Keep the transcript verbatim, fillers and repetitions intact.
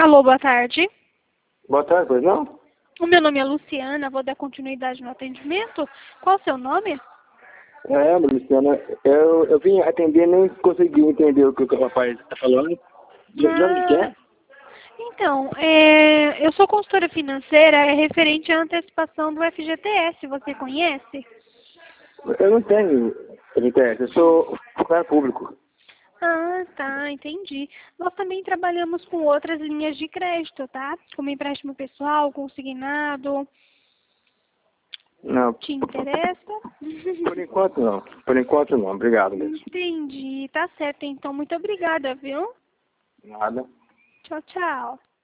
Alô, boa tarde. Boa tarde, pois não? O meu nome é Luciana, vou dar continuidade no atendimento. Qual o seu nome? É, Luciana, eu, eu vim atender, nem consegui entender o que o rapaz está falando. De, de onde que Ah, é? então, é, eu sou consultora financeira, é referente à antecipação do F G T S, você conhece? Eu não tenho F G T S, eu sou funcionário público. Ah, tá, entendi. Nós também trabalhamos com outras linhas de crédito, tá? Como empréstimo pessoal, consignado. Não, Te interessa? por enquanto não. Por enquanto não, obrigado mesmo. Entendi, tá certo. Então, muito obrigada, viu? Nada. Tchau, tchau.